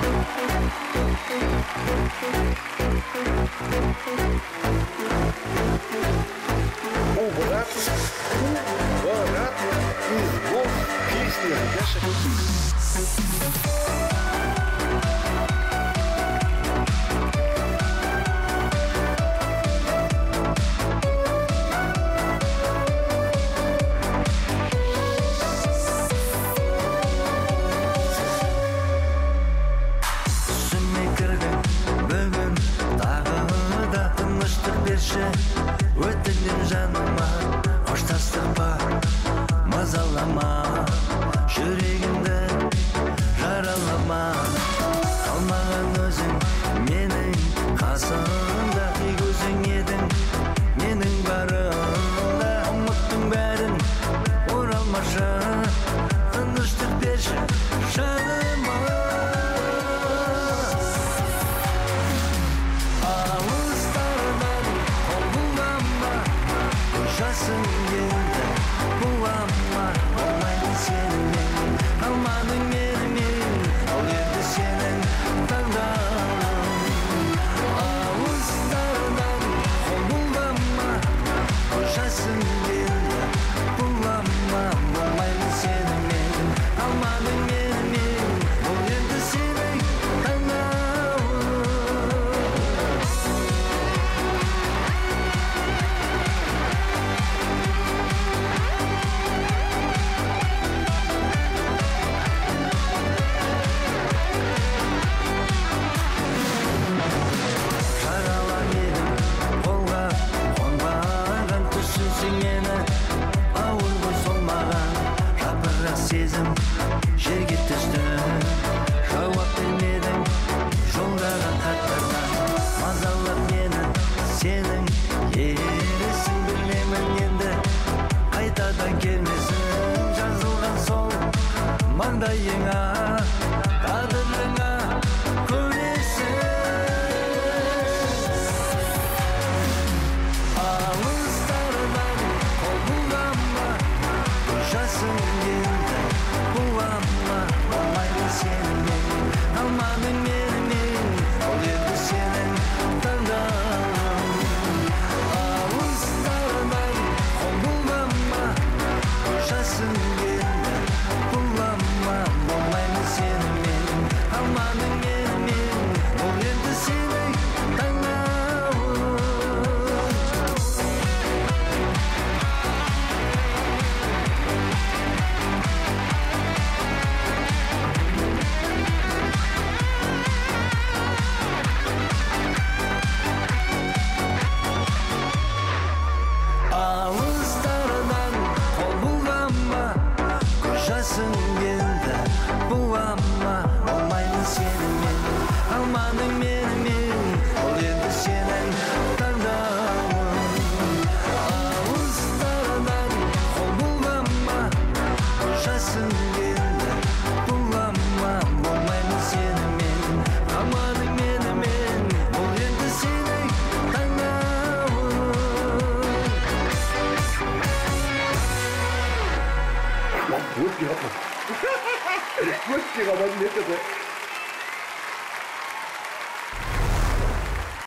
Брат из Лов песня Яша. Өтінем жаныма, қоштастықпа, мазалама, жүрегімді жаралама. Қалмаған өзің менің қасымда, тек өзің едің менің барымда. Ұмыттың бәрін оралмашы, тыныштық берші жаныма. Жасың келді бұлама, болмайды сенімен, қалмадың менімен, ол енді сенің таңдауың. Алыстардан қол бұлдама, жасың келді бұлама, болмайды сенімен, қалмадың менімен, ол енді сенің таңдауың. Сезім жерге түсті, жауап бермедің жолдаған хаттардан. Мазалап мені сенің ересің, білмеймін енді қайтадан келмесін. Жазылған сол маңдайыңа